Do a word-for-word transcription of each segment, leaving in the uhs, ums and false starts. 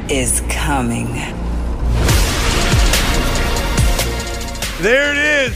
is coming. There it is.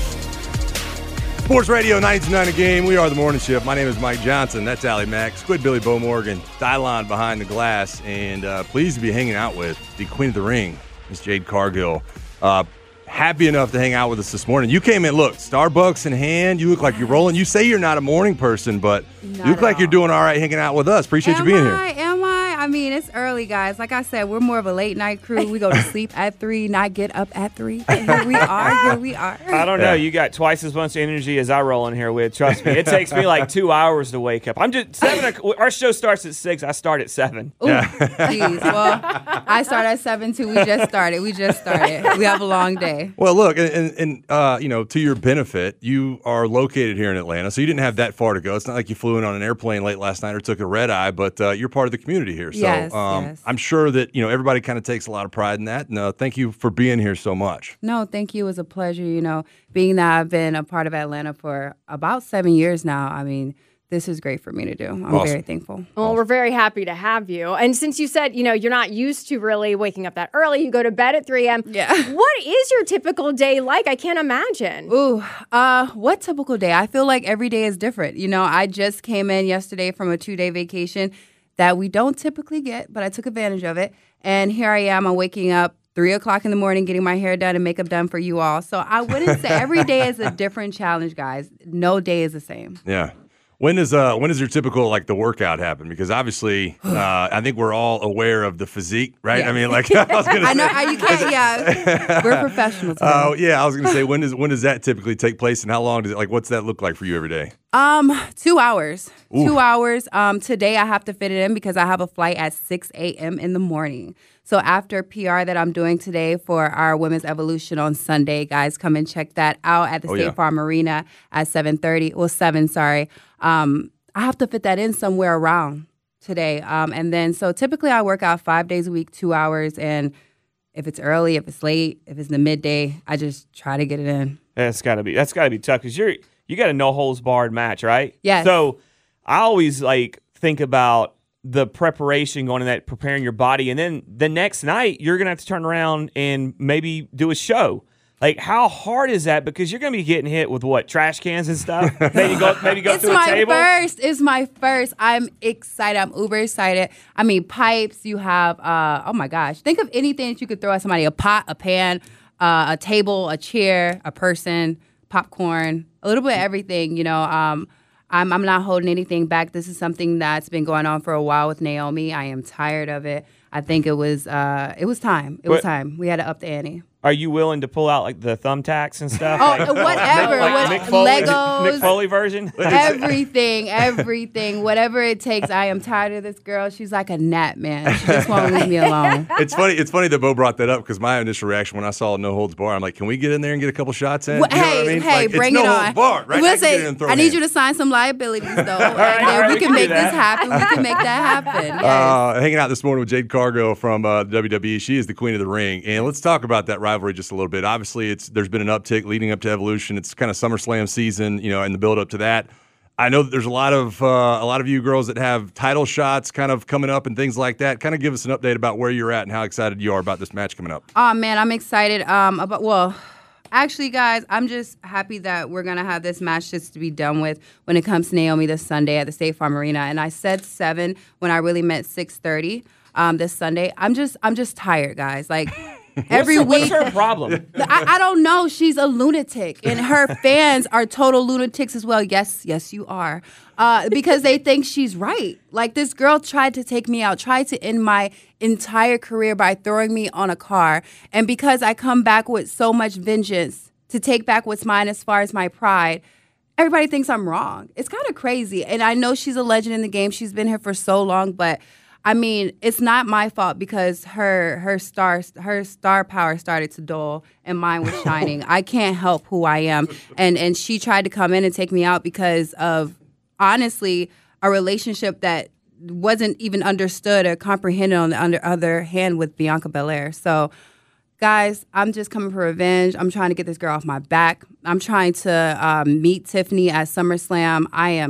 Sports Radio ninety-two point nine A Game. We are the morning shift. My name is Mike Johnson. That's Allie Mack. Squid Billy Bo Morgan. Dylon behind the glass. And uh, pleased to be hanging out with the Queen of the Ring, Miss Jade Cargill. Uh, happy enough to hang out with us this morning. You came in, look, Starbucks in hand. You look like you're rolling. You say you're not a morning person, but Not you look like all. you're doing all right hanging out with us. Appreciate Am you being I, here. Am I? I mean, it's early, guys. Like I said, we're more of a late night crew. We go to sleep at three, not get up at three. But here we are. Here we are. I don't know. You got twice as much energy as I roll in here with. Trust me, it takes me like two hours to wake up. I'm just seven. o'clock- Our show starts at six. I start at seven. Ooh, geez. Well, I start at seven too. We just started. We just started. We have a long day. Well, look, and, and, and uh, you know, to your benefit, you are located here in Atlanta, so you didn't have that far to go. It's not like you flew in on an airplane late last night or took a red eye, but uh, you're part of the community here. So Yes, um, yes. I'm sure that, you know, everybody kind of takes a lot of pride in that. And uh, thank you for being here so much. No, thank you. It was a pleasure. You know, being that I've been a part of Atlanta for about seven years now. I mean, this is great for me to do. I'm Awesome. very thankful. Well, we're very happy to have you. And since you said, you know, you're not used to really waking up that early, you go to bed at three a.m. Yeah. What is your typical day like? I can't imagine. Ooh, uh, what typical day? I feel like every day is different. You know, I just came in yesterday from a two-day vacation that we don't typically get, but I took advantage of it. And here I am. I'm waking up three o'clock in the morning, getting my hair done and makeup done for you all. So I wouldn't say every day is a different challenge, guys. No day is the same. Yeah. When does uh when does your typical like the workout happen? Because obviously, uh, I think we're all aware of the physique, right? Yeah. I mean, like I was gonna I know say, you can't. Yeah, we're professionals. Oh yeah, I was gonna say when does when does that typically take place, and how long does it like? What's that look like for you every day? Um, two hours. Ooh. Two hours. Um, today I have to fit it in because I have a flight at six a.m. in the morning. So after P R that I'm doing today for our Women's Evolution on Sunday, guys, come and check that out at the Oh, State yeah. Farm Arena at seven thirty. Well, seven, sorry. Um, I have to fit that in somewhere around today. Um, and then so typically I work out five days a week, two hours, and if it's early, if it's late, if it's in the midday, I just try to get it in. That's gotta be. That's gotta be tough because you're you got a no holds barred match, right? Yes. So I always like think about the preparation going in that preparing your body, and then the next night you're gonna have to turn around and maybe do a show. Like, how hard is that? Because you're going to be getting hit with, what, trash cans and stuff? maybe go maybe go It's through a my table? first. It's my first. I'm excited. I'm uber excited. I mean, pipes. You have, uh, oh my gosh. Think of anything that you could throw at somebody. A pot, a pan, uh, a table, a chair, a person, popcorn, a little bit of everything, you know. Um, I'm, I'm not holding anything back. This is something that's been going on for a while with Naomi. I am tired of it. I think it was uh, it was time. It was But- time. We had to up the ante. Are you willing to pull out, like, the thumbtacks and stuff? Oh, like, whatever. Like What- Mick Foley, Legos. Mick Foley version? Everything, everything, whatever it takes. I am tired of this girl. She's like a gnat, man. She just won't leave me alone. It's funny. It's funny that Bo brought that up because my initial reaction when I saw no holds bar, I'm like, can we get in there and get a couple shots in? Well, You know hey, what I mean? hey, Like, bring it's it no on. holds bar, right? We'll I can say, get in and throw I need hands. you to sign some liabilities, though. and right, then all right, we we can can do make this that. happen. We can make that happen. Yes. Uh, hanging out this morning with Jade Cargill from uh, the W W E. She is the queen of the ring. And let's talk about that rivalry just a little bit. Obviously, it's there's been an uptick leading up to Evolution. It's kind of SummerSlam season, you know, and the build up to that. I know that there's a lot of uh, a lot of you girls that have title shots kind of coming up and things like that. Kind of give us an update about where you're at and how excited you are about this match coming up. Oh man, I'm excited. Um, about well, actually, guys, I'm just happy that we're gonna have this match just to be done with when it comes to Naomi this Sunday at the State Farm Arena. And I said seven when I really meant six thirty. Um, this Sunday. I'm just I'm just tired, guys. Like. Every what's, week, What's her problem? I, I don't know. She's a lunatic, and her fans are total lunatics as well. Yes, yes, you are, uh, because they think she's right. Like this girl tried to take me out, tried to end my entire career by throwing me on a car, and because I come back with so much vengeance to take back what's mine as far as my pride. Everybody thinks I'm wrong. It's kind of crazy, and I know she's a legend in the game. She's been here for so long, but. I mean, it's not my fault because her her star her star power started to dull and mine was shining. I can't help who I am, and and she tried to come in and take me out because of honestly a relationship that wasn't even understood or comprehended on the under, other hand with Bianca Belair. So, guys, I'm just coming for revenge. I'm trying to get this girl off my back. I'm trying to um, meet Tiffany at SummerSlam. I am.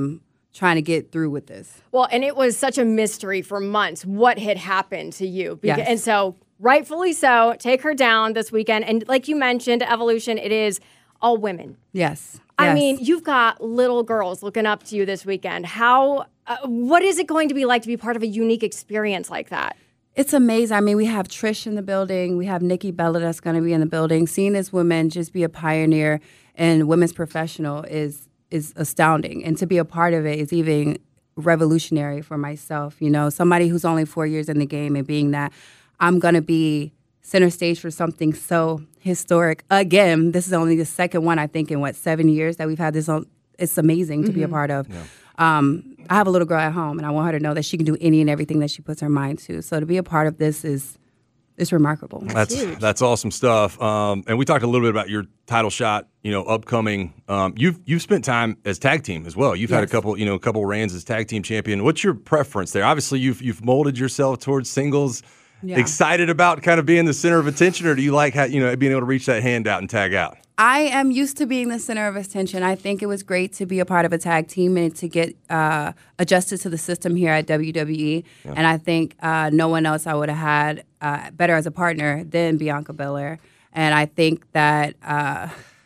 trying to get through with this. Well, and it was such a mystery for months what had happened to you. Beca- Yes. And so, rightfully so, take her down this weekend. And like you mentioned, Evolution, it is all women. Yes. I Yes. mean, you've got little girls looking up to you this weekend. How, uh, what is it going to be like to be part of a unique experience like that? It's amazing. I mean, we have Trish in the building. We have Nikki Bella that's going to be in the building. Seeing this woman just be a pioneer and women's professional is is astounding. And to be a part of it is even revolutionary for myself. You know, somebody who's only four years in the game and being that I'm going to be center stage for something so historic. Again, this is only the second one, I think, in what, seven years that we've had this on. It's amazing to be a part of. Yeah. Um, I have a little girl at home, and I want her to know that she can do any and everything that she puts her mind to. So to be a part of this is is remarkable. That's that's, that's awesome stuff. Um, and we talked a little bit about your title shot, you know, upcoming. Um, you've you've spent time as tag team as well. You've yes. had a couple, you know, a couple reigns as tag team champion. What's your preference there? Obviously, you've you've molded yourself towards singles. Yeah. Excited about kind of being the center of attention, or do you like how, you know, being able to reach that hand out and tag out? I am used to being the center of attention. I think it was great to be a part of a tag team and to get uh, adjusted to the system here at W W E. Yeah. And I think uh, no one else I would have had uh, better as a partner than Bianca Belair. And I think that uh,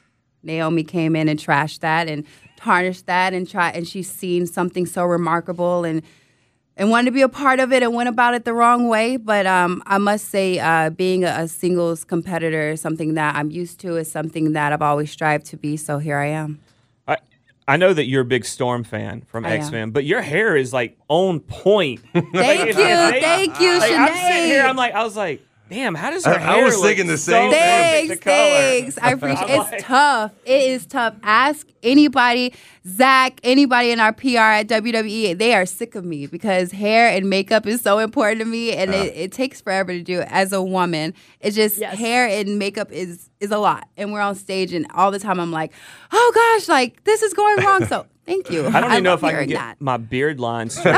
Naomi came in and trashed that and tarnished that and try, and she's seen something so remarkable and and wanted to be a part of it and went about it the wrong way. But um, I must say uh, being a, a singles competitor is something that I'm used to. It's something that I've always strived to be, so here I am. I I know that you're a big Storm fan from X-Men, but your hair is like on point. Thank like, you, they, thank you, like, Sinead. I'm sitting here, I'm like, I was like, damn, how does her I, hair I was look thinking the same so thing. Thanks, thanks. I appreciate it. It's like, tough. It is tough. Ask anybody, Zach, anybody in our P R at W W E. They are sick of me because hair and makeup is so important to me, and uh. it, it takes forever to do it as a woman. It's just yes. hair and makeup is is a lot. And we're on stage, and all the time I'm like, oh, gosh, like, this is going wrong. So thank you. I don't even I know if I can get that. my beard line straight.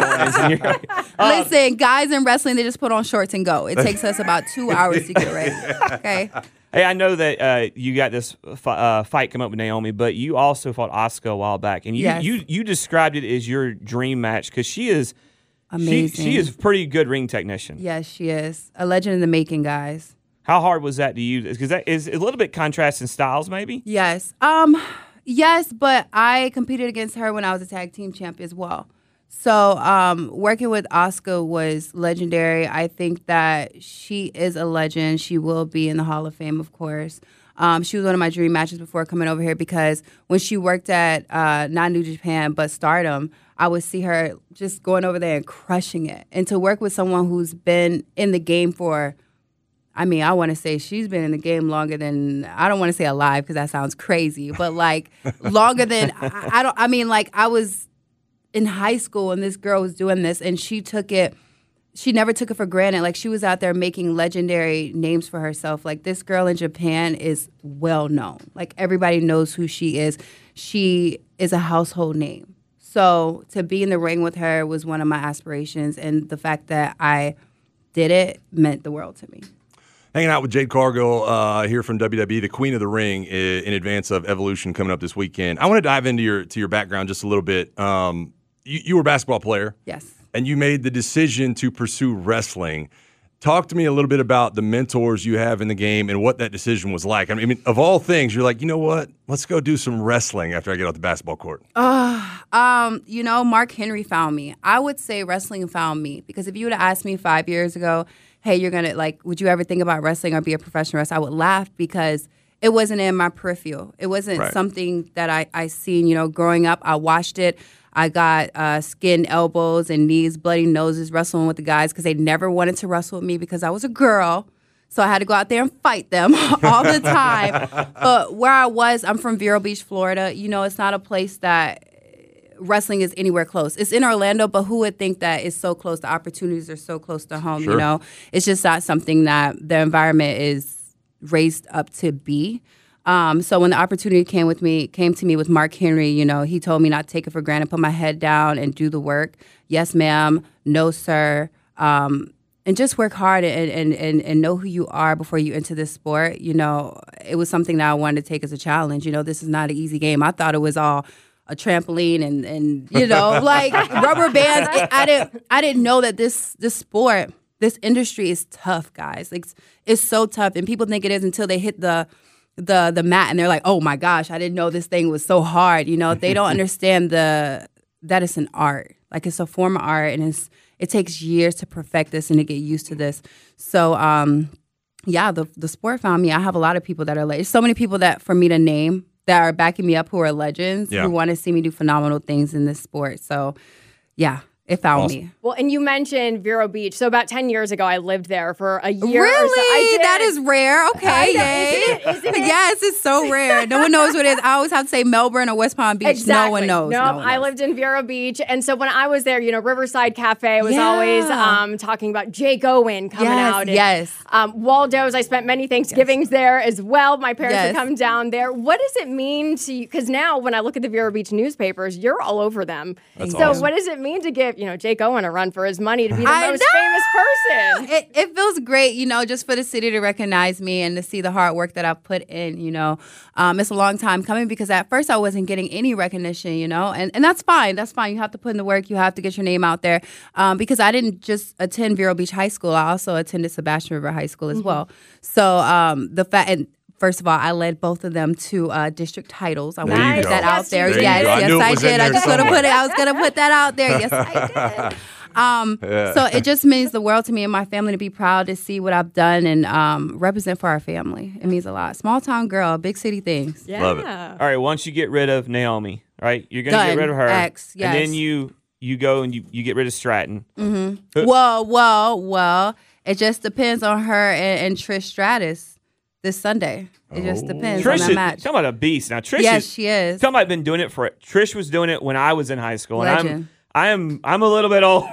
uh, Listen, guys in wrestling, they just put on shorts and go. It takes us about two hours to get ready. Okay. Hey, I know that uh, you got this f- uh, fight come up with Naomi, but you also fought Asuka a while back, and you yes. you, you described it as your dream match because she is amazing. She, she is a pretty good ring technician. Yes, she is a legend in the making, guys. How hard was that to use? Because that is a little bit contrasting styles, maybe. Yes. Um. Yes, but I competed against her when I was a tag team champ as well. So um, working with Asuka was legendary. I think that she is a legend. She will be in the Hall of Fame, of course. Um, she was one of my dream matches before coming over here because when she worked at uh, not New Japan but Stardom, I would see her just going over there and crushing it. And to work with someone who's been in the game for, I mean, I want to say she's been in the game longer than, I don't want to say alive because that sounds crazy, but like longer than, I, I don't, I mean, like I was in high school and this girl was doing this and she took it, she never took it for granted. Like she was out there making legendary names for herself. Like this girl in Japan is well known. Like everybody knows who she is. She is a household name. So to be in the ring with her was one of my aspirations, and the fact that I did it meant the world to me. Hanging out with Jade Cargill uh, here from W W E, the Queen of the Ring, in, in advance of Evolution coming up this weekend. I want to dive into your to your background just a little bit. Um, you, you were a basketball player. Yes. And you made the decision to pursue wrestling. Talk to me a little bit about the mentors you have in the game and what that decision was like. I mean, of all things, you're like, you know what? Let's go do some wrestling after I get off the basketball court. Uh, um, you know, Mark Henry found me. I would say wrestling found me because if you would have asked me five years ago, hey, you're going to, like, would you ever think about wrestling or be a professional wrestler? I would laugh because it wasn't in my peripheral. It wasn't right. something that I, I seen, you know, growing up. I watched it. I got uh, skinned elbows and knees, bloody noses, wrestling with the guys because they never wanted to wrestle with me because I was a girl. So I had to go out there and fight them all the time. But where I was, I'm from Vero Beach, Florida. You know, it's not a place that wrestling is anywhere close. It's in Orlando, but who would think that it's so close? The opportunities are so close to home, sure. you know? It's just not something that the environment is raised up to be. Um, so when the opportunity came with me, came to me with Mark Henry, you know, he told me not to take it for granted, put my head down and do the work. Yes, ma'am. No, sir. Um, and just work hard and, and, and, and know who you are before you enter this sport. You know, it was something that I wanted to take as a challenge. You know, this is not an easy game. I thought it was all, a trampoline and and you know like rubber bands. It, I didn't I didn't know that this this sport, this industry is tough, guys. Like it's, it's so tough, and people think it is until they hit the the the mat and they're like, oh my gosh, I didn't know this thing was so hard. You know, they don't understand the that it's an art. Like it's a form of art, and it's it takes years to perfect this and to get used to this. So, um, yeah, the the sport found me. I have a lot of people that are like, so many people that for me to name that are backing me up who are legends Yeah. who want to see me do phenomenal things in this sport. So, yeah. It found Awesome. me. Well, and you mentioned Vero Beach. So about ten years ago, I lived there for a year or so. Really? I did. That is rare. Okay. I know. Yay. Isn't it? Isn't it? Yes, it's so rare. No one knows what it is. I always have to say Melbourne or West Palm Beach. Exactly. No one knows. No, no one I knows. lived in Vero Beach. And so when I was there, you know, Riverside Cafe was Yeah. always um, talking about Jake Owen coming Yes, out. And, yes. Um, Waldo's, I spent many Thanksgivings there as well. My parents Yes. would come down there. What does it mean to you? Because now when I look at the Vero Beach newspapers, you're all over them. That's so awesome. what does it mean to give, you know, Jake Owen a run for his money to be the I most know. famous person? It, it feels great, you know, just for the city to recognize me and to see the hard work that I've put in, you know. Um, it's a long time coming because at first I wasn't getting any recognition, you know, and, and that's fine. That's fine. You have to put in the work. You have to get your name out there um, because I didn't just attend Vero Beach High School. I also attended Sebastian River High School as well. So um, the fact, and first of all, I led both of them to uh, district titles. I want to you put go. that Yes, out there. you did. Yes, There you go. I yes, knew it I was in did. I there just want to somewhere. put it. I was going to put that out there. Yes, I did. Um, Yeah. So it just means the world to me and my family to be proud to see what I've done and um, represent for our family. It means a lot. Small town girl, big city things. Yeah. Love it. All right, once you get rid of Naomi, right? You're gonna Done. get rid of her, X, and then yes. you you go and you, you get rid of Stratton. Well, well, well. It just depends on her and, and Trish Stratus this Sunday. It just depends Trish on is that match. talking about a beast. Now Trish Yes, is she is. talking about been doing it for Trish was doing it when I was in high school, and I'm Legend. I am I'm a little bit older.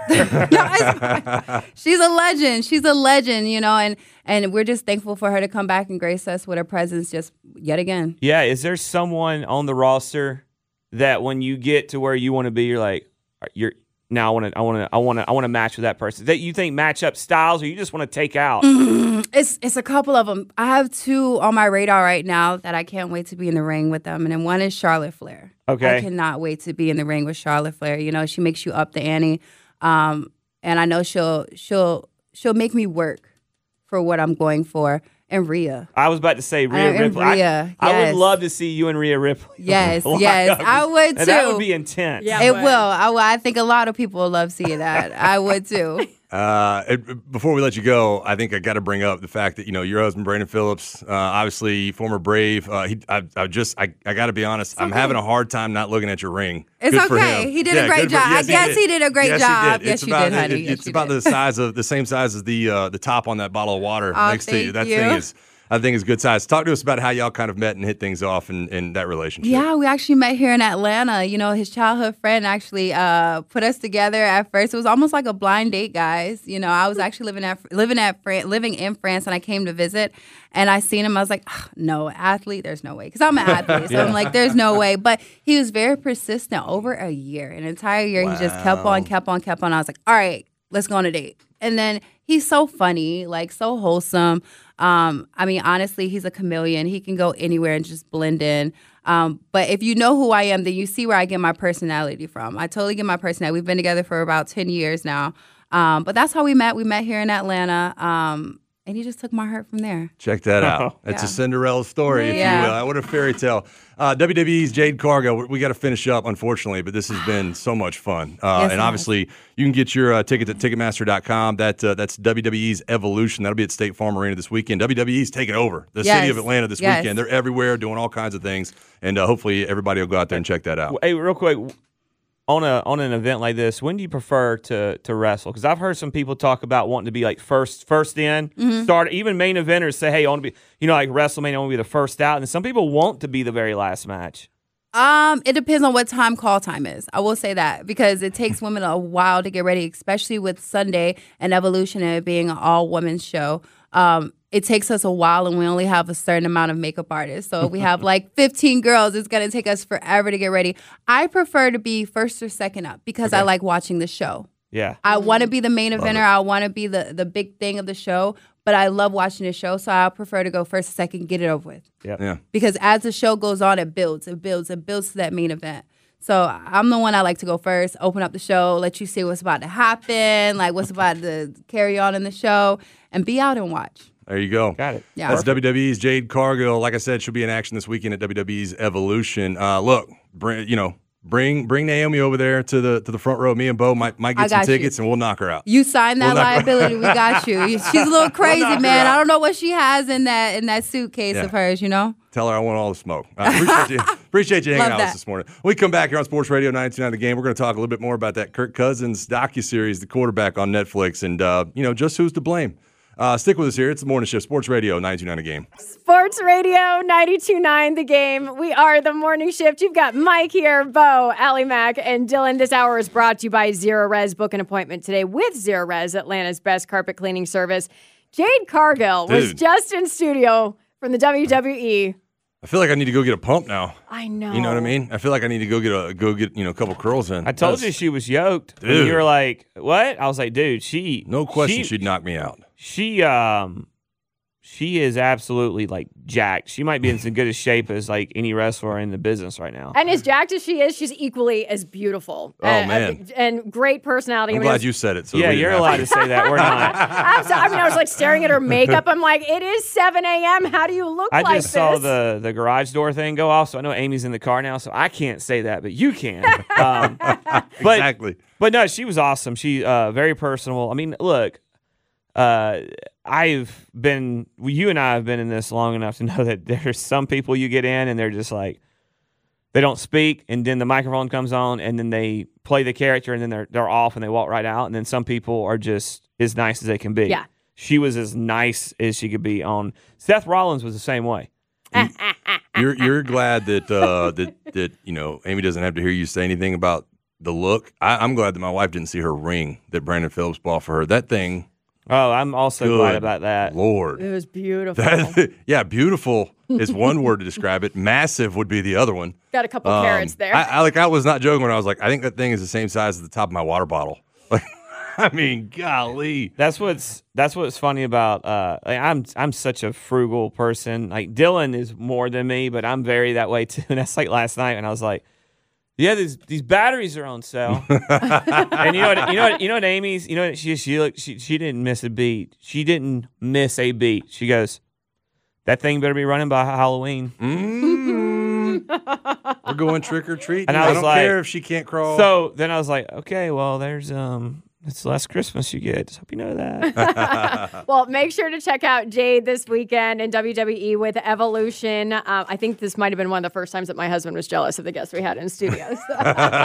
She's a legend. She's a legend, you know, and and we're just thankful for her to come back and grace us with her presence just yet again. Yeah, is there someone on the roster that when you get to where you want to be, you're like, you're now I want to, I want to, I want to, I want to match with that person that you think match up styles, or you just want to take out? It's it's a couple of them. I have two on my radar right now that I can't wait to be in the ring with them, and then one is Charlotte Flair. Okay. I cannot wait to be in the ring with Charlotte Flair. You know, she makes you up the ante, um, and I know she'll she'll she'll make me work for what I'm going for. And Rhea. I was about to say Rhea and Ripley. I- Rhea, I, would yes. love to see you and Rhea Ripley. Yes, lock yes, up. I would And that too. would be intense. Yeah. It but- will. I, will. I think a lot of people will love seeing that. I would too. Uh, it, before we let you go, I think I got to bring up the fact that you know your husband Brandon Phillips, uh, obviously former Brave. Uh, he, I, I just, I, I got to be honest, I'm having a hard time not looking at your ring. It's Good for okay. him. He did a Yeah, great good for- job. I yes, guess he did a great yes, job. He did. Yes, it's you about, did, honey. it- Yes, it's you about did. the size of the same size as the uh, the top on that bottle of water Oh, next to you. thank That you. thing is. I think is good size. Talk to us about how y'all kind of met and hit things off in, in that relationship. Yeah, we actually met here in Atlanta. You know, his childhood friend actually uh, put us together at first. It was almost like a blind date, guys. You know, I was actually living at living at Fran- living in France, and I came to visit, and I seen him. I was like, "Ugh, no, athlete, there's no way, because I'm an athlete. So I'm like, there's no way. But he was very persistent over a year, an entire year. He just kept on, kept on, kept on. I was like, all right, let's go on a date. And then he's so funny, like so wholesome. Um, I mean, honestly, he's a chameleon. He can go anywhere and just blend in. Um, but if you know who I am, then you see where I get my personality from. I totally get my personality. We've been together for about ten years now. Um, but that's how we met. We met here in Atlanta. Um, and he just took my heart from there. Check that out. It's Yeah. a Cinderella story, if Yeah. you will. What a fairy tale. Uh, W W E's Jade Cargill, we, we got to finish up, unfortunately, but this has been so much fun. Uh, Yes, and it obviously, you can get your uh, tickets at Ticketmaster dot com. That, uh, that's W W E's Evolution. That'll be at State Farm Arena this weekend. W W E's taking over the Yes. city of Atlanta this Yes. weekend. They're everywhere doing all kinds of things. And uh, hopefully, everybody will go out there and check that out. Hey, real quick, on a on an event like this, when do you prefer to to wrestle? Because I've heard some people talk about wanting to be like first first in, Mm-hmm. start. Even main eventers say, "Hey, I want to be," you know, like WrestleMania, I want to be the first out. And some people want to be the very last match. Um, it depends on what time call time is. I will say that because it takes women a while to get ready, especially with Sunday and Evolution and it being an all women's show. Um, it takes us a while and we only have a certain amount of makeup artists. So if we have like fifteen girls, it's going to take us forever to get ready. I prefer to be first or second up because I like watching the show. Yeah. I want to be the main eventer. I want to be the, the big thing of the show, but I love watching the show. So I prefer to go first or second, get it over with. Yep. Yeah. Because as the show goes on, it builds, it builds, it builds to that main event. So I'm the one I like to go first, open up the show, let you see what's about to happen, like what's about to carry on in the show, and be out and watch. There you go. Got it. Yeah. That's Perfect. W W E's Jade Cargill. Like I said, she'll be in action this weekend at W W E's Evolution. Uh, look, bring, you know, bring bring Naomi over there to the to the front row. Me and Bo might might I get some got you. tickets and we'll knock her out. You signed that We'll knock her- liability. We got you. She's a little crazy, knock her man. out. I don't know what she has in that in that suitcase Yeah. of hers. You know. Tell her I want all the smoke. Uh, appreciate you, appreciate you hanging Love out with us that. this morning. When we come back here on Sports Radio ninety-two point nine The Game, we're going to talk a little bit more about that Kirk Cousins docuseries, The Quarterback on Netflix, and, uh, you know, just who's to blame. Uh, stick with us here. It's the Morning Shift, Sports Radio ninety-two point nine The Game. Sports Radio ninety-two point nine The Game. We are the morning shift. You've got Mike here, Bo, Allie Mack, and Dylan. This hour is brought to you by Zero Res. Book an appointment today with Zero Res, Atlanta's best carpet cleaning service. Jade Cargill was Dude. just in studio from the W W E. I feel like I need to go get a pump now. I know. You know what I mean? I feel like I need to go get a go get you know a couple curls in. I told That's- you she was yoked. And Dude. you were like, what? I was like, dude, she. No question, She, she'd knock me out. she um she is absolutely like jacked. She might be in as good a shape as like any wrestler in the business right now. And as jacked as she is, she's equally as beautiful. Oh, and, man. And great personality. I'm I mean, glad it's- you said it. So Yeah, we didn't you're have allowed to. to say that. We're not. I'm so- I mean, I was like staring at her makeup. I'm like, it is seven a.m. How do you look I like just saw this? the the garage door thing go off, so I know Amy's in the car now, so I can't say that, but you can. Um, but Exactly. but no, she was awesome. She uh, very personable. I mean, look, uh, I've been you and I have been in this long enough to know that there's some people you get in and they're just like they don't speak, and then the microphone comes on, and then they play the character, and then they're they're off, and they walk right out, and then some people are just as nice as they can be. Yeah. She was as nice as she could be on. Seth Rollins was the same way. You're you're glad that uh, that that you know Amy doesn't have to hear you say anything about the look. I, I'm glad that my wife didn't see her ring that Brandon Phillips bought for her. That thing, Oh, I'm also good glad about that. Lord. It was beautiful. That, yeah, beautiful is one word to describe it. Massive would be the other one. Got a couple Um, carrots there. I, I like. I was not joking when I was like, I think that thing is the same size as the top of my water bottle. Like, I mean, golly. That's what's that's what's funny about. Uh, like, I'm I'm such a frugal person. Like Dylan is more than me, but I'm very that way too. And that's like last night, and I was like, "Yeah, these these batteries are on sale." And you know what? You know what? You know what? Amy's. You know what? She she looked. She she didn't miss a beat. She didn't miss a beat. She goes, "That thing better be running by Halloween." Mm. We're going trick or treat. And I I, was don't like- care if she can't crawl. So then I was like, "Okay, well, there's um." It's less Christmas you get. Just hope you know that. Well, make sure to check out Jade this weekend in W W E with Evolution. Uh, I think this might have been one of the first times that my husband was jealous of the guests we had in studio. So.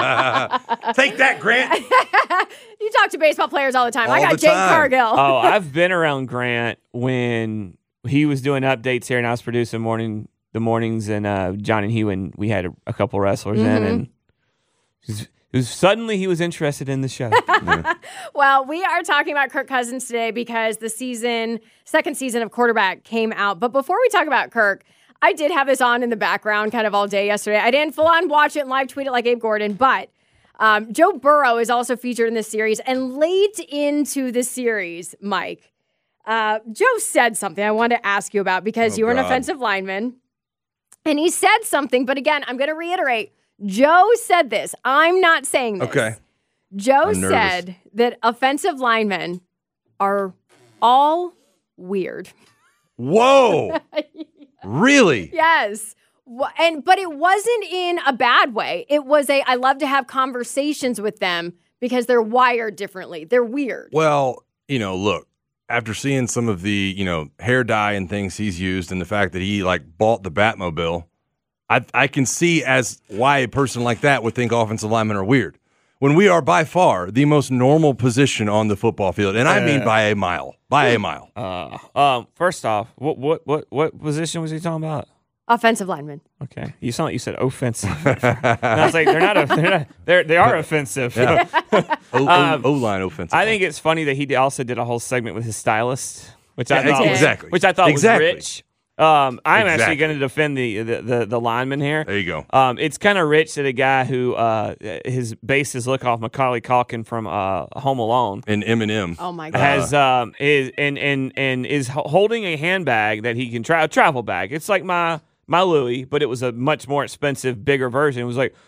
Take that, Grant. You talk to baseball players all the time. I All got the Jade time. Cargill. Oh, I've been around Grant when he was doing updates here, and I was producing morning the mornings, and uh, John and Hugh, and we had a, a couple wrestlers in, and it was, it was suddenly he was interested in the show. Well, we are talking about Kirk Cousins today because the season, second season of Quarterback came out. But before we talk about Kirk, I did have this on in the background kind of all day yesterday. I didn't full on watch it and live tweet it like Abe Gordon, but um, Joe Burrow is also featured in this series. And late into the series, Mike, uh, Joe said something I wanted to ask you about because Oh, you were an God. offensive lineman. And he said something, but again, I'm going to reiterate. Joe said this. I'm not saying this. Okay. Joe I'm nervous. said that offensive linemen are all weird. Whoa. Really? Yes. Wh- And but it wasn't in a bad way. It was a I love to have conversations with them because they're wired differently. They're weird. Well, you know, look, after seeing some of the, you know, hair dye and things he's used and the fact that he like bought the Batmobile, I I can see as why a person like that would think offensive linemen are weird. When we are by far the most normal position on the football field, and I mean by a mile, by a mile. uh, um, first off, what what what what position was he talking about? Offensive linemen. Okay, you sound like you said offensive. And I was like, they're not. A, they're not. They're they are offensive. Yeah. O Um, O line offensive. I think it's funny that he also did a whole segment with his stylist, which I Yeah, thought was, exactly. which I thought Exactly. was rich. Um, I'm Exactly. actually going to defend the, the the the lineman here. There you go. Um, it's kind of rich that a guy who uh, his based his look off Macaulay Culkin from uh, Home Alone And Eminem. Oh my god. has um is and and and is ho- holding a handbag that he can tra- a travel bag. It's like my my Louis, but it was a much more expensive, bigger version. It was like,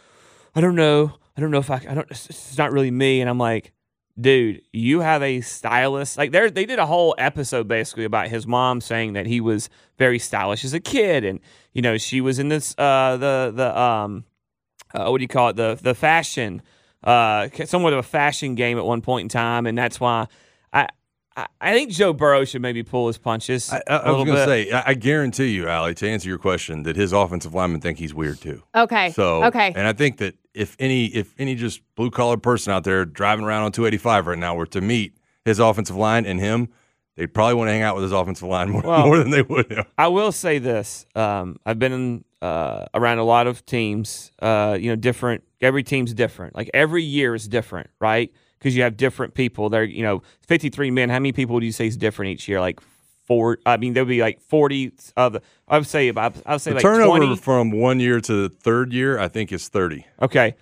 I don't know. I don't know if I, I don't, it's not really me. And I'm like, dude, you have a stylist. Like they they did a whole episode basically about his mom saying that he was very stylish as a kid. And, you know, she was in this, uh, the, the, um, uh, what do you call it? The, the fashion, uh, somewhat of a fashion game at one point in time. And that's why I, I, I think Joe Burrow should maybe pull his punches. I, I, I was going to say, I, I guarantee you, Allie, to answer your question, that his offensive linemen think he's weird too. Okay. So, okay. And I think that if any, if any just blue collar person out there driving around on two eighty-five right now were to meet his offensive line and him, they'd probably want to hang out with his offensive line more, well, more than they would him. I will say this: um, I've been in, uh, around a lot of teams. Uh, you know, different. Every team's different. Like every year is different, right? Because you have different people. There, you know, fifty-three men. How many people do you say is different each year? Like four. I mean, there'll be like forty of the. I would say about. I would say The like turnover twenty. from one year to the third year, I think, is thirty. Okay.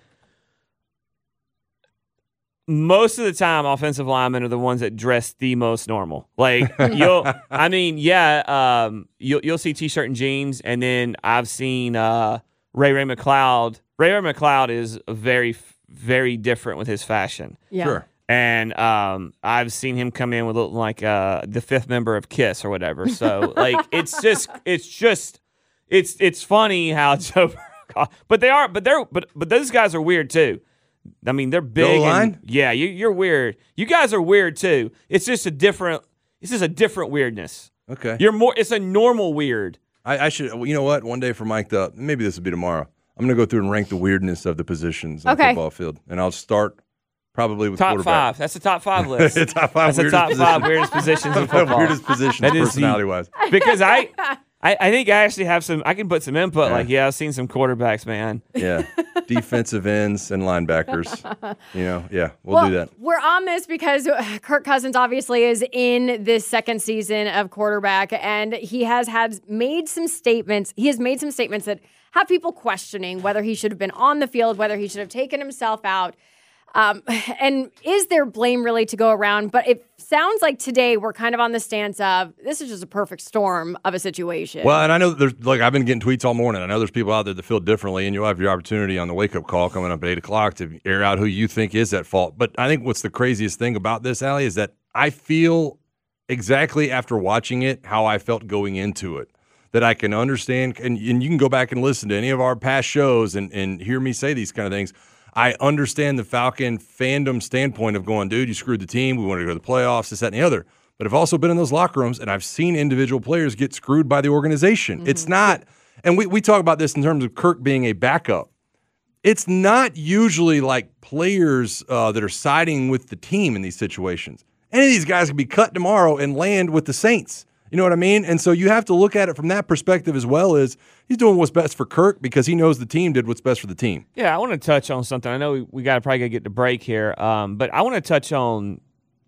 Most of the time, offensive linemen are the ones that dress the most normal. Like you'll, I mean, yeah, um, you'll you'll see t-shirt and jeans, and then I've seen uh, Ray Ray McCloud. Ray Ray McCloud is very, very different with his fashion. Yeah. Sure. And um, I've seen him come in with looking like uh, the fifth member of Kiss or whatever. So like, it's just, it's just, it's it's funny how Joe. But they are, but they're, but but those guys are weird too. I mean, they're big. line? And, yeah, you, you're weird. You guys are weird too. It's just a different. It's just a different weirdness. Okay. You're more. It's a normal weird. I, I should. You know what? One day for Mike Up, maybe this will be tomorrow. I'm going to go through and rank the weirdness of the positions on Okay. the football field, and I'll start probably with Top quarterback. five. That's a top five list. top five. That's a weirdest top positions. five weirdest positions in football. weirdest positions, That is the- personality wise. Because I, I, I think I actually have some. I can put some input. Yeah. Like, yeah, I've seen some quarterbacks, man. Yeah, defensive ends and linebackers. You know, yeah, we'll, well, do that. We're on this because Kirk Cousins obviously is in this second season of quarterback, and he has had made some statements. He has made some statements that have people questioning whether he should have been on the field, whether he should have taken himself out. Um, and is there blame really to go around? But it sounds like today we're kind of on the stance of this is just a perfect storm of a situation. Well, and I know that there's like I've been getting tweets all morning. I know there's people out there that feel differently, and you'll have your opportunity on the wake up call coming up at eight o'clock to air out who you think is at fault. But I think what's the craziest thing about this, Allie, is that I feel exactly after watching it how I felt going into it. That I can understand, and, and you can go back and listen to any of our past shows and, and hear me say these kind of things. I understand the Falcon fandom standpoint of going, dude, you screwed the team. We wanted to go to the playoffs, this, that, and the other. But I've also been in those locker rooms, and I've seen individual players get screwed by the organization. Mm-hmm. It's not, and we, we talk about this in terms of Kirk being a backup. It's not usually like players uh, that are siding with the team in these situations. Any of these guys can be cut tomorrow and land with the Saints. You know what I mean? And so you have to look at it from that perspective as well as he's doing what's best for Kirk because he knows the team did what's best for the team. Yeah, I want to touch on something. I know we, we got to probably gotta get to break here, um, but I want to touch on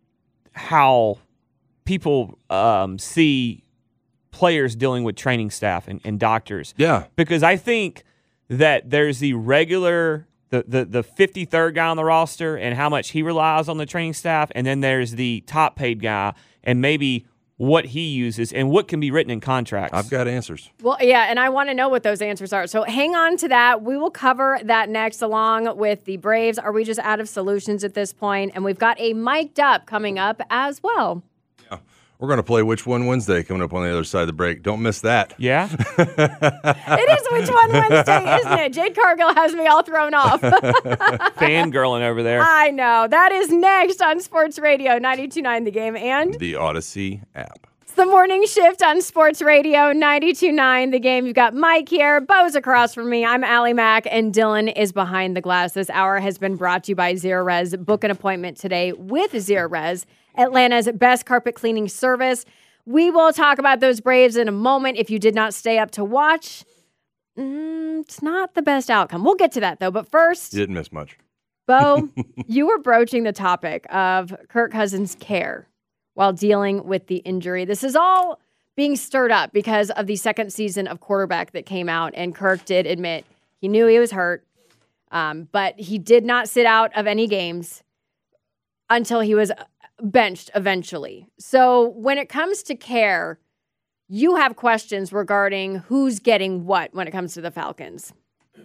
how people um, see players dealing with training staff and, and doctors. Yeah. Because I think that there's the regular, the, the, the fifty-third guy on the roster and how much he relies on the training staff, and then there's the top paid guy and maybe what he uses and what can be written in contracts. I've got answers. Well, yeah, and I want to know what those answers are. So hang on to that. We will cover that next along with the Braves. Are we just out of solutions at this point? And we've got a mic'd up coming up as well. Yeah. We're going to play Which One Wednesday coming up on the other side of the break. Don't miss that. Yeah? It is Which One Wednesday, isn't it? Jade Cargill has me all thrown off. Fangirling over there. I know. That is next on Sports Radio ninety-two point nine The Game and The Odyssey app. it's the morning shift on Sports Radio ninety-two point nine The Game. You've got Mike here, Bo's across from me. I'm Allie Mack, and Dylan is behind the glass. This hour has been brought to you by Zerorez. Book an appointment today with Zerorez, Atlanta's best carpet cleaning service. We will talk about those Braves in a moment. If you did not stay up to watch, mm, it's not the best outcome. We'll get to that, though. But first, You didn't miss much. Bo, you were broaching the topic of Kirk Cousins' care while dealing with the injury. This is all being stirred up because of the second season of quarterback that came out, and Kirk did admit he knew he was hurt, um, but he did not sit out of any games until he was benched eventually. So when it comes to care, you have questions regarding who's getting what when it comes to the Falcons.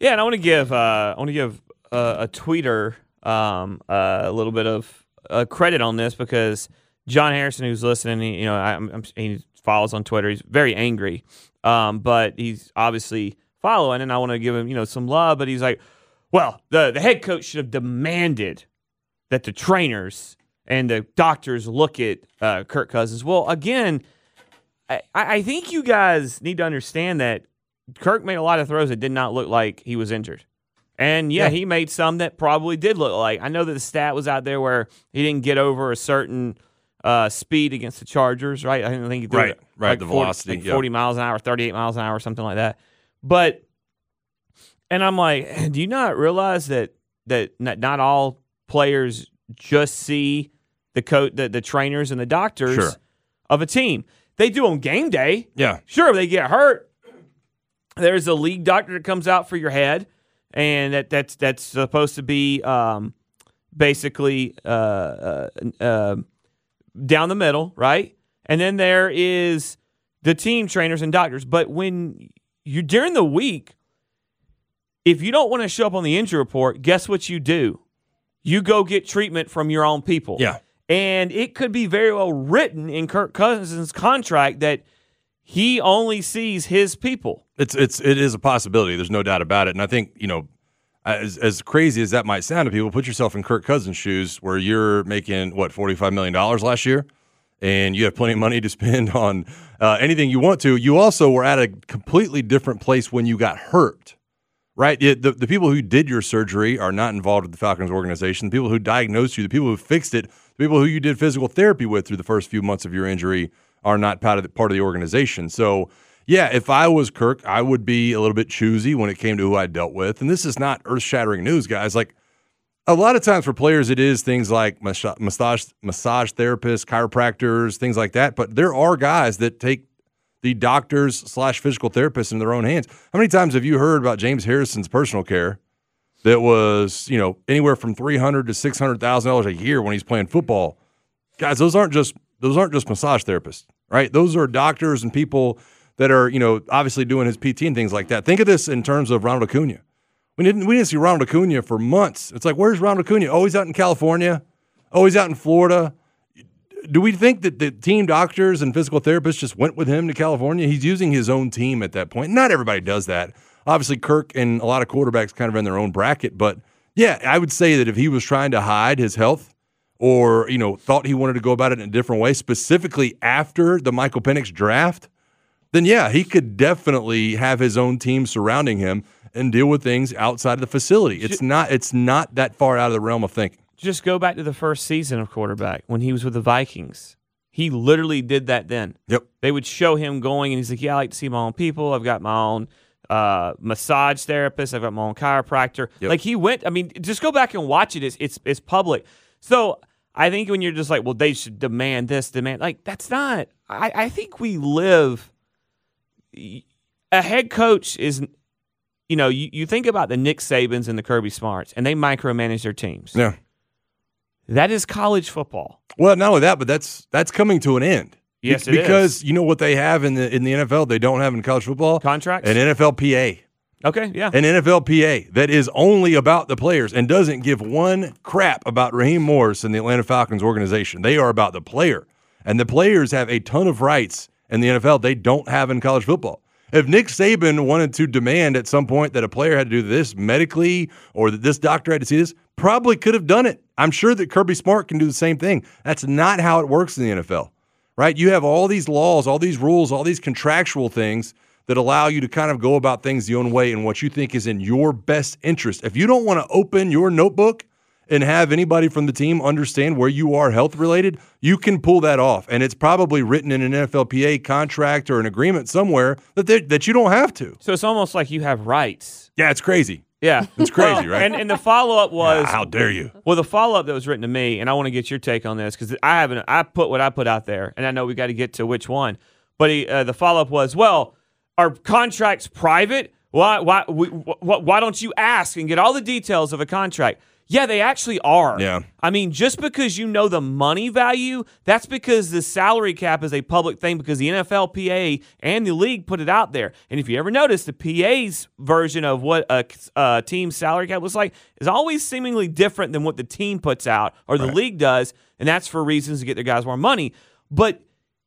Yeah, and I want to give uh, I want to give uh, a tweeter um, uh, a little bit of uh, credit on this because John Harrison, who's listening, he, you know, I, I'm, he follows on Twitter. He's very angry, um, but he's obviously following, and I want to give him, you know, some love. But he's like, well, the the head coach should have demanded that the trainers and the doctors look at uh, Kirk Cousins. Well, again, I, I think you guys need to understand that Kirk made a lot of throws that did not look like he was injured. And, yeah, yeah, he made some that probably did look like. I know that the stat was out there where he didn't get over a certain uh, speed against the Chargers, right? I think he did right, it, right, like the forty, velocity. like yeah. forty miles an hour, thirty-eight miles an hour, something like that. But, and I'm like, do you not realize that that not, not all players just see the coach, the, the trainers and the doctors sure. of a team? They do on game day. Yeah. Sure, they get hurt. There's a league doctor that comes out for your head, and that that's that's supposed to be um, basically uh, uh, uh, down the middle, right? And then there is the team trainers and doctors. But when you during the week, if you don't want to show up on the injury report, guess what you do? You go get treatment from your own people. Yeah. And it could be very well written in Kirk Cousins' contract that he only sees his people. It's it's it is a possibility. There's no doubt about it. And I think, you know, as as crazy as that might sound to people, put yourself in Kirk Cousins' shoes where you're making, what, forty-five million dollars last year, and you have plenty of money to spend on uh, anything you want to. You also were at a completely different place when you got hurt, right? The, the, the people who did your surgery are not involved with the Falcons organization. The people who diagnosed you, the people who fixed it, the people who you did physical therapy with through the first few months of your injury are not part of the, part of the organization. So, yeah, if I was Kirk, I would be a little bit choosy when it came to who I dealt with. And this is not earth-shattering news, guys. Like, a lot of times for players, it is things like massage, massage therapists, chiropractors, things like that. But there are guys that take the doctors slash physical therapists in their own hands. How many times have you heard about James Harrison's personal care that was, you know, anywhere from three hundred thousand dollars to six hundred thousand dollars a year when he's playing football? Guys, those aren't just those aren't just massage therapists, right? Those are doctors and people that are, you know, obviously doing his P T and things like that. Think of this in terms of Ronald Acuna. We didn't we didn't see Ronald Acuna for months. It's like, where's Ronald Acuna? Oh, he's out in California. Oh, he's out in Florida. Do we think that the team doctors and physical therapists just went with him to California? He's using his own team at that point. Not everybody does that. Obviously, Kirk and a lot of quarterbacks kind of in their own bracket. But, yeah, I would say that if he was trying to hide his health or, you know, thought he wanted to go about it in a different way, specifically after the Michael Penix draft, then, yeah, he could definitely have his own team surrounding him and deal with things outside of the facility. It's not it's not that far out of the realm of thinking. Just go back to the first season of quarterback when he was with the Vikings. He literally did that then. Yep. They would show him going, and he's like, yeah, I like to see my own people. I've got my own uh, massage therapist. I've got my own chiropractor. Yep. Like, he went, I mean, just go back and watch it. It's, it's, it's public. So I think when you're just like, well, they should demand this, demand, like, that's not, I, I think we live, a head coach is, you know, you, you think about the Nick Sabans and the Kirby Smarts, and they micromanage their teams. Yeah. That is college football. Well, not only that, but that's that's coming to an end. Yes, Be- it because is. you know what they have in the in the N F L, they don't have in college football? Contracts? An N F L P A. Okay, yeah. An N F L P A that is only about the players and doesn't give one crap about Raheem Morris and the Atlanta Falcons organization. They are about the player. And the players have a ton of rights in the N F L they don't have in college football. If Nick Saban wanted to demand at some point that a player had to do this medically or that this doctor had to see this, probably could have done it. I'm sure that Kirby Smart can do the same thing. That's not how it works in the N F L, right? You have all these laws, all these rules, all these contractual things that allow you to kind of go about things the own way and what you think is in your best interest. If you don't want to open your notebook and have anybody from the team understand where you are health-related, you can pull that off. And it's probably written in an N F L P A contract or an agreement somewhere that that you don't have to. So it's almost like you have rights. Yeah, it's crazy. Yeah. It's crazy, right? And, and the follow-up was... Yeah, how dare you? Well, the follow-up that was written to me, and I want to get your take on this, because I haven't. I put what I put out there, and I know we got to get to which one. But he, uh, the follow-up was, well, are contracts private? Why, why, we, why, why don't you ask and get all the details of a contract? Yeah, they actually are. Yeah. I mean, just because you know the money value, that's because the salary cap is a public thing because the N F L P A and the league put it out there. And if you ever notice, the P A's version of what a, a team's salary cap looks like is always seemingly different than what the team puts out or the right. league does, and that's for reasons to get their guys more money. But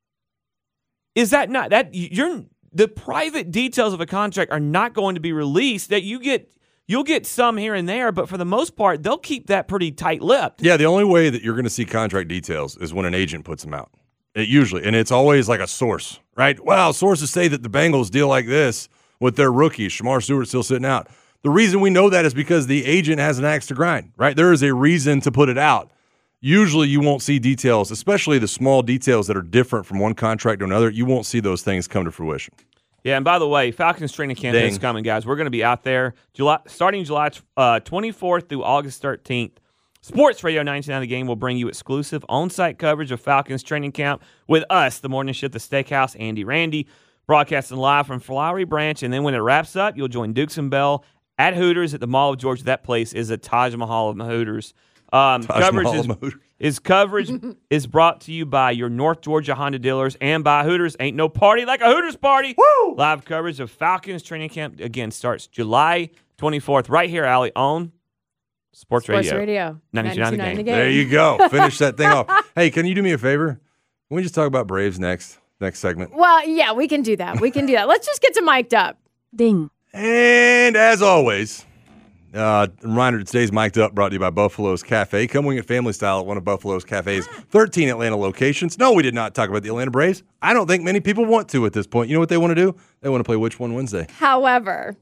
is that not that you're the private details of a contract are not going to be released? That you get. You'll get some here and there, but for the most part, they'll keep that pretty tight-lipped. Yeah, the only way that you're going to see contract details is when an agent puts them out. It usually, and it's always like a source, right? Well, sources say that the Bengals deal like this with their rookie, Shamar Stewart, still sitting out. The reason we know that is because the agent has an axe to grind, right? There is a reason to put it out. Usually you won't see details, especially the small details that are different from one contract to another. You won't see those things come to fruition. Yeah, and by the way, Falcons training camp Dang. is coming, guys. We're going to be out there July, starting July uh, twenty-fourth through August thirteenth. Sports Radio ninety-nine The Game will bring you exclusive on-site coverage of Falcons training camp with us, the morning shift, the Steakhouse, Andy Randy, broadcasting live from Flowery Branch. And then when it wraps up, you'll join Dukes and Bell at Hooters at the Mall of Georgia. That place is a Taj Mahal of Hooters. Um, Taj coverage Mahal is, of Hooters. is coverage is brought to you by your North Georgia Honda dealers and by Hooters. Ain't no party like a Hooters party. Woo! Live coverage of Falcons training camp again starts July twenty-fourth right here, Allie, on Sports, Sports Radio. Radio. ninety-two point nine The Game. There you go. Finish that thing off. Hey, can you do me a favor? Can we just talk about Braves next next segment? Well, yeah, we can do that. We can do that. Let's just get to mic'd up. Ding. And as always, uh, reminder that today's Mic'd Up brought to you by Buffalo's Cafe. Come wing it family style at one of Buffalo's Cafe's thirteen Atlanta locations. No, we did not talk about the Atlanta Braves. I don't think many people want to at this point. You know what they want to do? They want to play Which One Wednesday. However,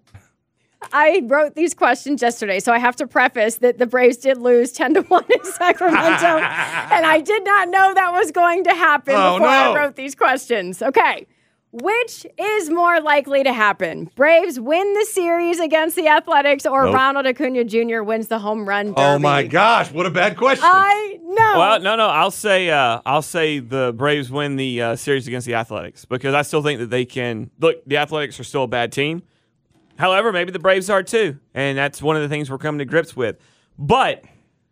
I wrote these questions yesterday, so I have to preface that the Braves did lose ten to one in Sacramento, and I did not know that was going to happen Oh, before no. I wrote these questions. Okay. Which is more likely to happen? Braves win the series against the Athletics or Nope. Ronald Acuna Junior wins the home run derby? Oh, my gosh. What a bad question. I know. Well, no, no. I'll say, uh, I'll say the Braves win the uh, series against the Athletics because I still think that they can. Look, the Athletics are still a bad team. However, maybe the Braves are too, and that's one of the things we're coming to grips with. But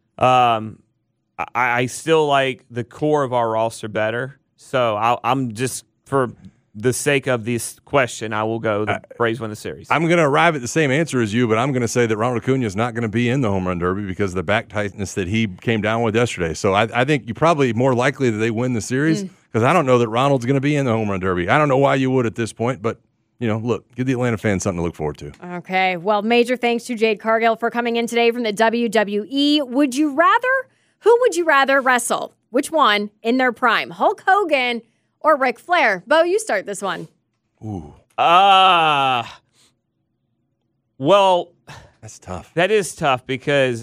um, I, I still like the core of our roster better. So I'll, I'm just for the sake of this question, I will go the Braves win the series. I'm going to arrive at the same answer as you, but I'm going to say that Ronald Acuna is not going to be in the home run derby because of the back tightness that he came down with yesterday. So I, I think you're probably more likely that they win the series because I don't know that Ronald's going to be in the home run derby. I don't know why you would at this point, but, you know, look, give the Atlanta fans something to look forward to. Okay. Well, major thanks to Jade Cargill for coming in today from the W W E. Would you rather? Who would you rather wrestle? Which one in their prime? Hulk Hogan or Ric Flair? Bo, you start this one. Ooh, Uh, well, that's tough. that is tough because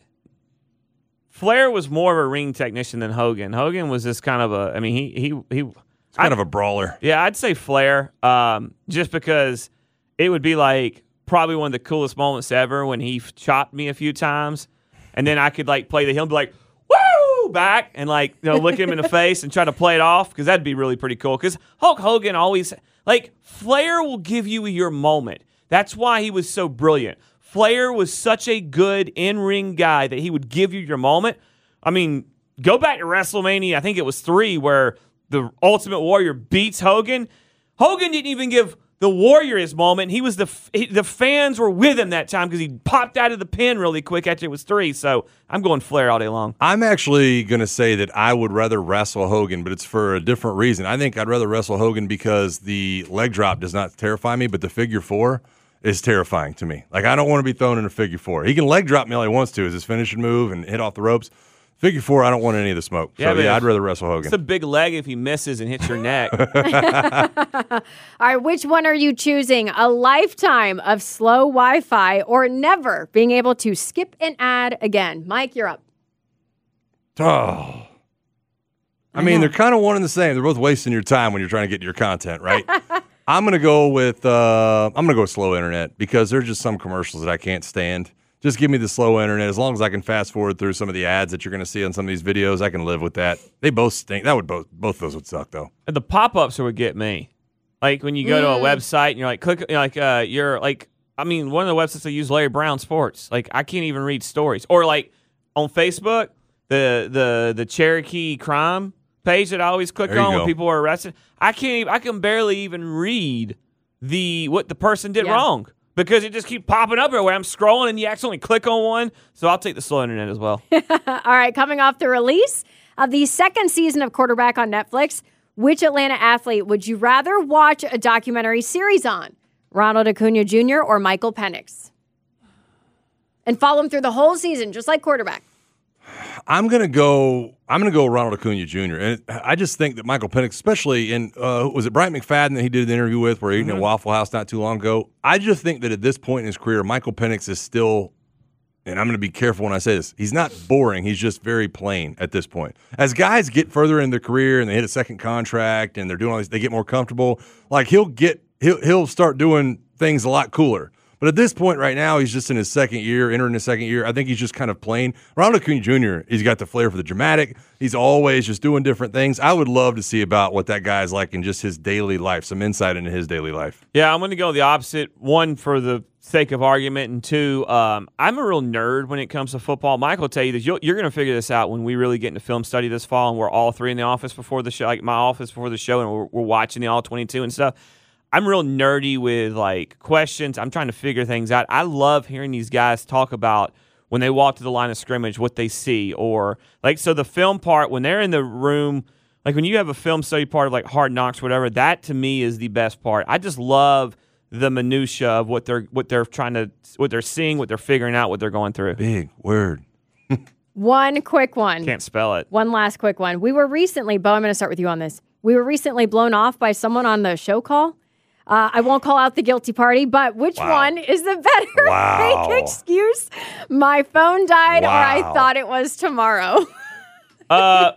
Flair was more of a ring technician than Hogan. Hogan was just kind of a, I mean, he, he, he, It's kind of a brawler. yeah, I'd say Flair, um, just because it would be like probably one of the coolest moments ever when he chopped me a few times. And then I could like play the heel and be like, woo, back and like, you know, look him in the face and try to play it off because that'd be really pretty cool. Because Hulk Hogan always, like, Flair will give you your moment. That's why he was so brilliant. Flair was such a good in-ring guy that he would give you your moment. I mean, go back to WrestleMania, I think it was three, where the Ultimate Warrior beats Hogan. Hogan didn't even give the Warrior his moment. He was the he, the fans were with him that time because he popped out of the pin really quick after it was three. So I'm going Flair all day long. I'm actually going to say that I would rather wrestle Hogan, but it's for a different reason. I think I'd rather wrestle Hogan because the leg drop does not terrify me, but the figure four is terrifying to me. Like, I don't want to be thrown in a figure four. He can leg drop me all he wants to as his finishing move and hit off the ropes. Figure four, I don't want any of the smoke. Yeah, So, but yeah, if- I'd rather wrestle Hogan. It's a big leg if he misses and hits your neck. All right, which one are you choosing? A lifetime of slow Wi-Fi or never being able to skip an ad again? Mike, you're up. Oh. I mean, they're kind of one and the same. They're both wasting your time when you're trying to get to your content, right? I'm going to go with uh, I'm going to go with slow internet because there's just some commercials that I can't stand. Just give me the slow internet. As long as I can fast forward through some of the ads that you're going to see on some of these videos, I can live with that. They both stink. That would both both those would suck though. The pop-ups would get me. Like when you go to a website and you're like, click, you're like, uh, you're like, I mean, one of the websites I use, Larry Brown Sports. Like, I can't even read stories. Or, like, on Facebook, the the the Cherokee crime page that I always click There you on go. when people are arrested. I can't even, I can barely even read the what the person did Yeah. wrong because it just keeps popping up everywhere. I'm scrolling and you accidentally click on one. So I'll take the slow internet as well. All right, coming off the release of the second season of Quarterback on Netflix, which Atlanta athlete would you rather watch a documentary series on? Ronald Acuna Junior or Michael Penix? And follow him through the whole season, just like quarterback. I'm gonna go. I'm gonna go Ronald Acuna Junior And I just think that Michael Penix, especially in uh, was it Bryant McFadden that he did an interview with, where he mm-hmm. eating at Waffle House not too long ago. I just think that at this point in his career, Michael Penix is still, and I'm gonna be careful when I say this, he's not boring. He's just very plain at this point. As guys get further in their career and they hit a second contract and they're doing all these, they get more comfortable. Like he'll get he'll he'll start doing things a lot cooler. But at this point right now, he's just in his second year, entering his second year. I think he's just kind of plain. Ronald Acuna Junior, he's got the flair for the dramatic. He's always just doing different things. I would love to see about what that guy's like in just his daily life, some insight into his daily life. Yeah, I'm going to go the opposite. One, for the sake of argument, and two, um, I'm a real nerd when it comes to football. Mike will tell you this. You'll, you're going to figure this out when we really get into film study this fall, and we're all three in the office before the show, like my office before the show, and we're, we're watching the all twenty-two and stuff. I'm real nerdy with like questions. I'm trying to figure things out. I love hearing these guys talk about when they walk to the line of scrimmage, what they see, or like, so the film part, when they're in the room, like when you have a film study part of like Hard Knocks, whatever, that to me is the best part. I just love the minutia of what they're, what they're trying to, what they're seeing, what they're figuring out, what they're going through. Big word. One quick one. Can't spell it. One last quick one. We were recently, Bo, I'm going to start with you on this. We were recently blown off by someone on the show call. Uh, I won't call out the guilty party, but which Wow. one is the better Wow. fake excuse? My phone died, or I Wow. thought it was tomorrow. Uh,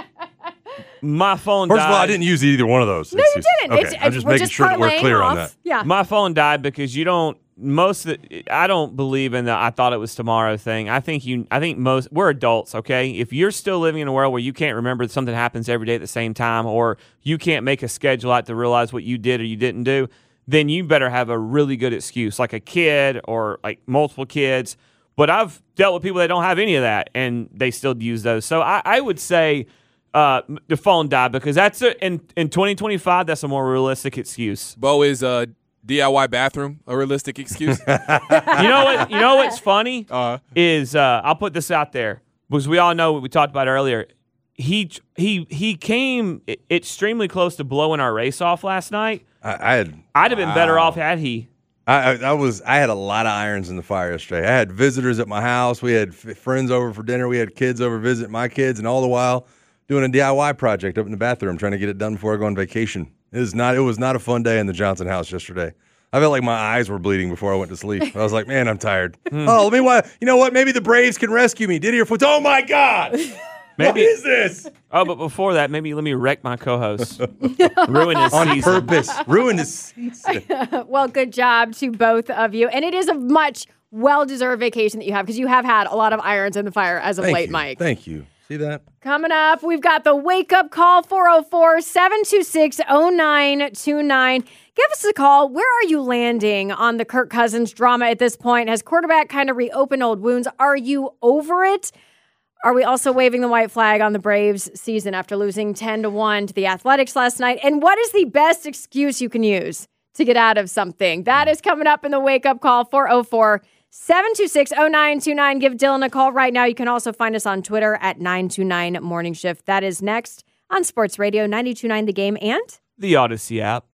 my phone First died. of all, I didn't use either one of those. No, you didn't. Okay, It's, I'm it's- just we're making just sure that we're parlaying clear off. on that. Yeah. My phone died because you don't most of the, I don't believe in the I thought it was tomorrow thing. I think you I think most we're adults, okay? If you're still living in a world where you can't remember that something happens every day at the same time, or you can't make a schedule out to realize what you did or you didn't do, then you better have a really good excuse, like a kid or like multiple kids. But I've dealt with people that don't have any of that, and they still use those. So I, I would say uh, the phone died, because that's a, in in twenty twenty-five, that's a more realistic excuse. Bo, is a D I Y bathroom a realistic excuse? You know what? You know what's funny Uh-huh. is uh, I'll put this out there, because we all know what we talked about earlier. He he he came extremely close to blowing our race off last night. I, I had. I'd have been better Wow. off had he. I, I, I was. I had a lot of irons in the fire yesterday. I had visitors at my house. We had f- friends over for dinner. We had kids over visiting my kids, and all the while doing a D I Y project up in the bathroom, trying to get it done before I go on vacation. It was not. It was not a fun day in the Johnson house yesterday. I felt like my eyes were bleeding before I went to sleep. I was like, man, I'm tired. Oh, let me. Wa- you know what? Maybe the Braves can rescue me. Didier Foot. Oh my God. What Maybe- is this? Oh, but before that, maybe let me wreck my co-host, ruin his On season. purpose. Ruined his season. Well, good job to both of you. And it is a much well-deserved vacation that you have, because you have had a lot of irons in the fire as of Thank late, you. Mike. Thank you. See that? Coming up, we've got the wake-up call, four oh four, seven two six, oh nine two nine. Give us a call. Where are you landing on the Kirk Cousins drama at this point? Has quarterback kind of reopened old wounds? Are you over it? Are we also waving the white flag on the Braves season after losing ten to one to the Athletics last night? And what is the best excuse you can use to get out of something? That is coming up in the wake-up call, four oh four, seven two six, oh nine two nine. Give Dylan a call right now. You can also find us on Twitter at nine two nine Morning Shift. That is next on Sports Radio ninety-two point nine The Game and The Odyssey app.